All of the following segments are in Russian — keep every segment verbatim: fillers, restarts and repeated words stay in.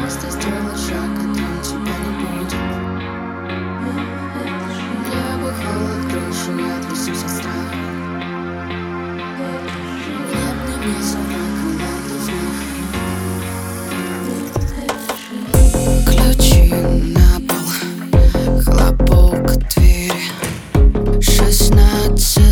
Просто сделай шаг, а там тебя не будет. Небо, холод, крышу, я отвесу со страх. Нет, не мне собака, надо знать. Ключи на пол, хлопок двери, шестнадцать,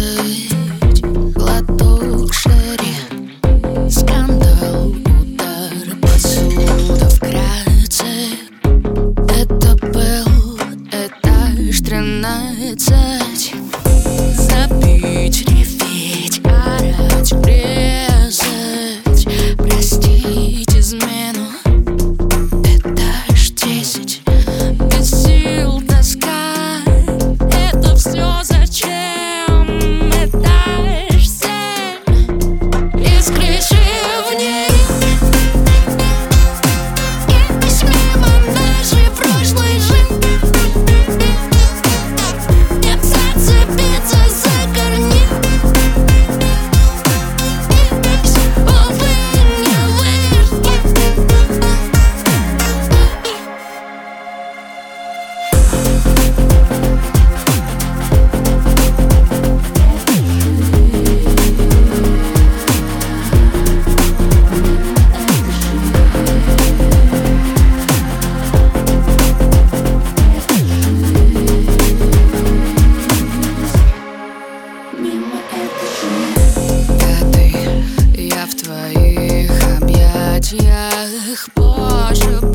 глоток шерри, скандал, удар, посуда в Граце. Это был этаж тринадцать. Забить, реветь, орать, врезать, простить измену. Этаж десять. Без сил тоска. Это все зачем? Этаж семь. Из крыши в ней. И мимо нашей прошлой жизни. Нет, зацепиться за корни. Увы, не выжить. Мимо этажей. Пятый, я в твоих объятиях, Боже.